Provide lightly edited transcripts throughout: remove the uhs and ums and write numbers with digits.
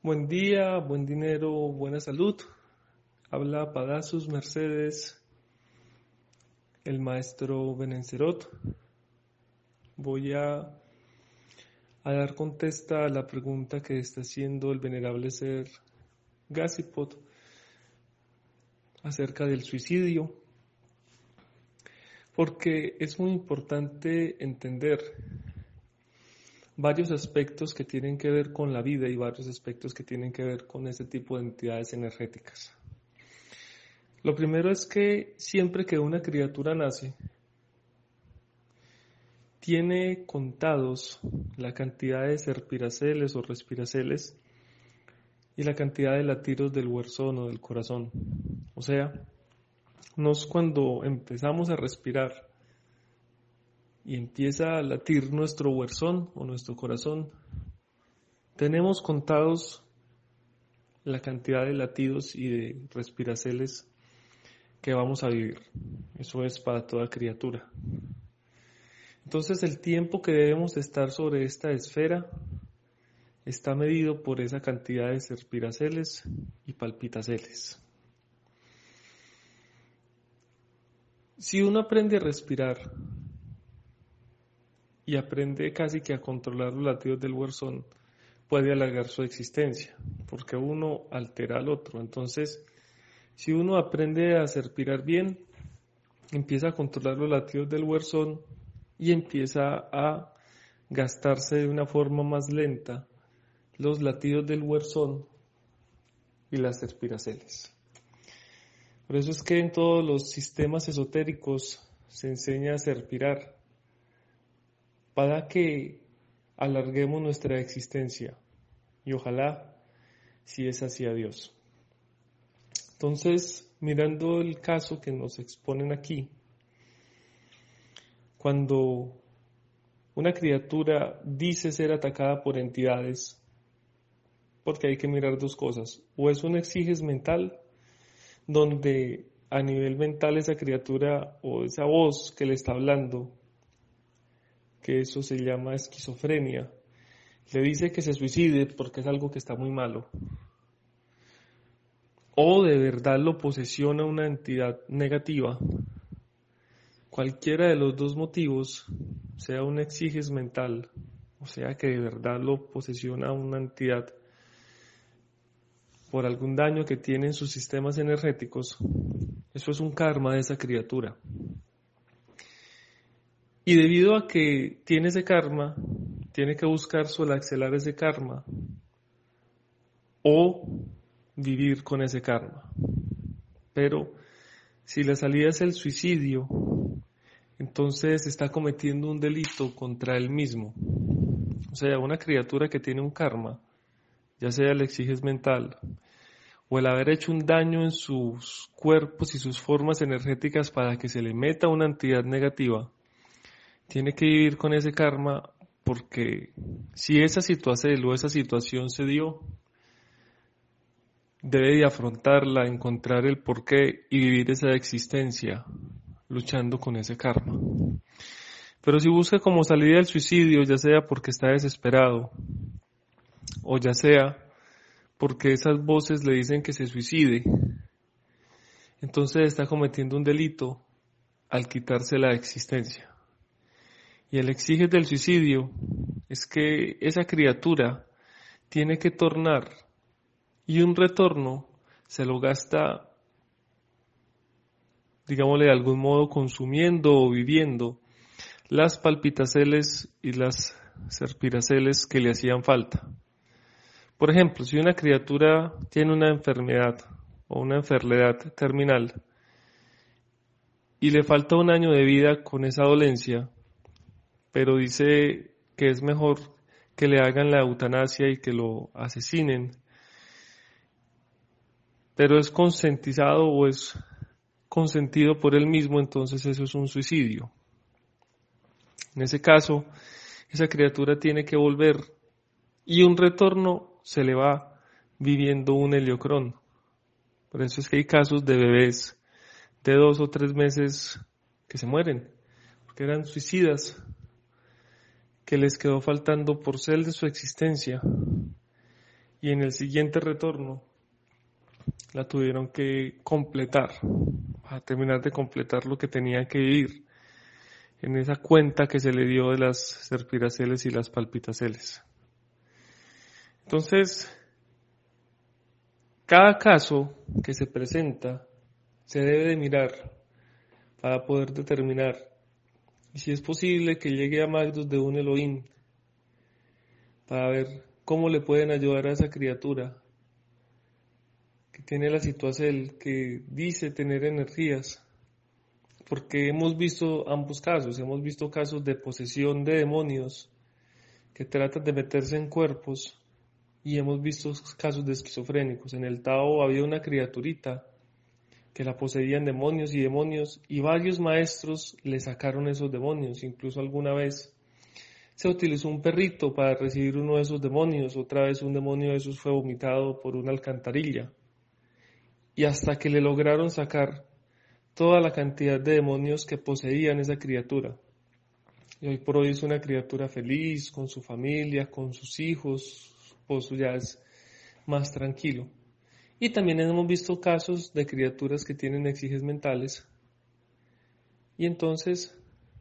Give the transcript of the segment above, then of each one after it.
Buen día, buen dinero, buena salud. Habla Padasus Mercedes, el maestro Benencerot. Voy a dar contesta a la pregunta que está haciendo el venerable ser Gásipot acerca del suicidio, porque es muy importante entender varios aspectos que tienen que ver con la vida y varios aspectos que tienen que ver con este tipo de entidades energéticas. Lo primero es que siempre que una criatura nace, tiene contados la cantidad de serpiraceles o respiraceles y la cantidad de latidos del huerzón o del corazón. O sea, nos cuando empezamos a respirar y empieza a latir nuestro huerzón o nuestro corazón, tenemos contados la cantidad de latidos y de respiraceles que vamos a vivir. Eso es para toda criatura. Entonces el tiempo que debemos estar sobre esta esfera está medido por esa cantidad de serpiraceles y palpitaceles. Si uno aprende a respirar y aprende casi que a controlar los latidos del huerzón, puede alargar su existencia, porque uno altera al otro. Entonces, si uno aprende a respirar bien, empieza a controlar los latidos del huerzón y empieza a gastarse de una forma más lenta los latidos del huerzón y las serpiraceles. Por eso es que en todos los sistemas esotéricos se enseña a respirar para que alarguemos nuestra existencia y ojalá si es hacia Dios. Entonces, mirando el caso que nos exponen aquí, cuando una criatura dice ser atacada por entidades, porque hay que mirar dos cosas, o es un exiges mental, donde a nivel mental esa criatura o esa voz que le está hablando, que eso se llama esquizofrenia, le dice que se suicide porque es algo que está muy malo, o de verdad lo posesiona una entidad negativa. Cualquiera de los dos motivos, sea un exiges mental, o sea que de verdad lo posesiona una entidad por algún daño que tiene en sus sistemas energéticos, eso es un karma de esa criatura. Y debido a que tiene ese karma, tiene que buscar solaxelar ese karma o vivir con ese karma. Pero si la salida es el suicidio, entonces está cometiendo un delito contra él mismo. O sea, una criatura que tiene un karma, ya sea el exiges mental o el haber hecho un daño en sus cuerpos y sus formas energéticas para que se le meta una entidad negativa, tiene que vivir con ese karma porque si esa situación se dio, debe de afrontarla, encontrar el porqué y vivir esa existencia luchando con ese karma. Pero si busca como salida del suicidio, ya sea porque está desesperado o ya sea porque esas voces le dicen que se suicide, entonces está cometiendo un delito al quitarse la existencia. Y el exige del suicidio es que esa criatura tiene que tornar y un retorno se lo gasta, digámosle de algún modo, consumiendo o viviendo las palpitaceles y las serpiraceles que le hacían falta. Por ejemplo, si una criatura tiene una enfermedad o una enfermedad terminal y le falta un año de vida con esa dolencia, pero dice que es mejor que le hagan la eutanasia y que lo asesinen, pero es consentizado o es consentido por él mismo, entonces eso es un suicidio. En ese caso, esa criatura tiene que volver y un retorno se le va viviendo un heliocrón. Por eso es que hay casos de bebés de 2 o 3 meses que se mueren, porque eran suicidas, que les quedó faltando porcel de su existencia y en el siguiente retorno la tuvieron que completar, a terminar de completar lo que tenía que vivir en esa cuenta que se le dio de las serpiraceles y las palpitaceles. Entonces, cada caso que se presenta se debe de mirar para poder determinar y si es posible que llegue a Magdos de un Elohim para ver cómo le pueden ayudar a esa criatura que tiene la situación, que dice tener energías, porque hemos visto ambos casos, hemos visto casos de posesión de demonios que tratan de meterse en cuerpos y hemos visto casos de esquizofrénicos. En el Tao había una criaturita que la poseían demonios y varios maestros le sacaron esos demonios, incluso alguna vez se utilizó un perrito para recibir uno de esos demonios, otra vez un demonio de esos fue vomitado por una alcantarilla. Y hasta que le lograron sacar toda la cantidad de demonios que poseían esa criatura. Y hoy por hoy es una criatura feliz, con su familia, con sus hijos, su esposo ya es más tranquilo. Y también hemos visto casos de criaturas que tienen exiges mentales. Y entonces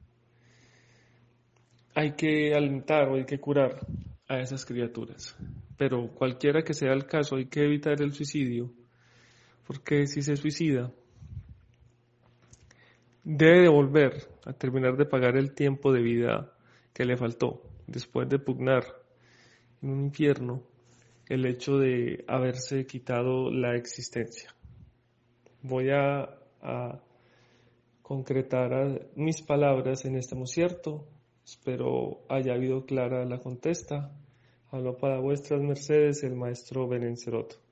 hay que alentar o hay que curar a esas criaturas. Pero cualquiera que sea el caso, hay que evitar el suicidio, porque si se suicida, debe devolver a terminar de pagar el tiempo de vida que le faltó, después de pugnar en un infierno el hecho de haberse quitado la existencia. Voy a concretar mis palabras en este cierto. Espero haya habido clara la contesta. Habló para vuestras mercedes el maestro Benencerot.